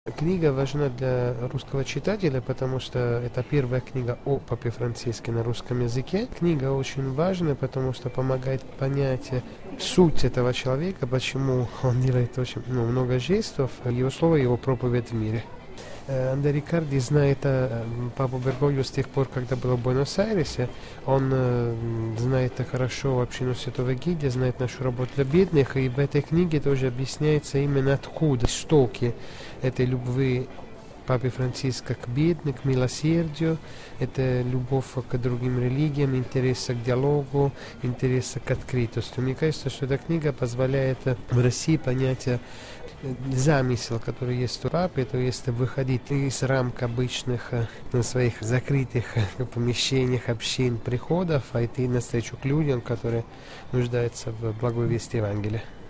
Книга важна для русского читателя, потому что это первая книга о Папе Франциске на русском языке. Книга очень важна, потому что помогает понять суть этого человека, почему он делает очень много жестов, его слово, его проповедь в мире. Андре Рикарди знает папу Бергольо с тех пор, когда был в Буэнос-Айресе. Он знает хорошо общину Святого Эгидия, знает нашу работу для бедных, и в этой книге тоже объясняется именно откуда истоки этой любви Папы Франциска к бедным, к милосердию. Это любовь к другим религиям, интерес к диалогу, интерес к открытости. Мне кажется, что эта книга позволяет в России понять замысел, который есть у папы, то есть выходить из рамок обычных своих закрытых помещениях, общин, приходов, а идти навстречу к людям, которые нуждаются в благой вести Евангелия.